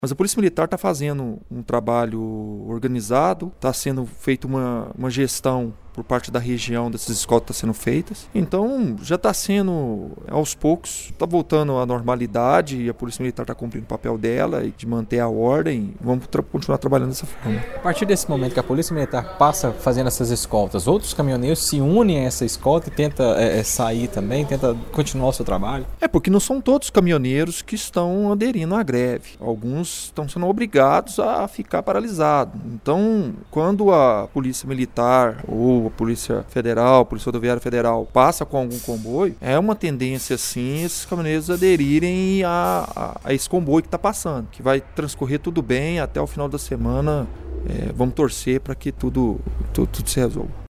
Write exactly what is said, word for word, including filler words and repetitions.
Mas a Polícia Militar está fazendo um trabalho organizado, está sendo feita uma, uma gestão por parte da região dessas escolas que estão sendo feitas. Então, já está sendo, aos poucos, está voltando à normalidade e a Polícia Militar está cumprindo o papel dela e de manter a ordem. Vamos tra- continuar trabalhando dessa forma. A partir desse momento que a Polícia Militar passa fazendo essas escoltas, outros caminhoneiros se unem a essa escolta e tentam é, sair também, tentam continuar o seu trabalho? É porque não são todos os caminhoneiros que estão aderindo à greve. Alguns estão sendo obrigados a ficar paralisados. Então, quando a Polícia Militar ou a Polícia Federal, a Polícia Rodoviária Federal passa com algum comboio, é uma tendência, sim, esses caminhoneiros aderirem a, a, a esse comboio que está passando, que vai transcorrer tudo bem até o final da semana. É, vamos torcer para que tudo, tudo, tudo se resolva.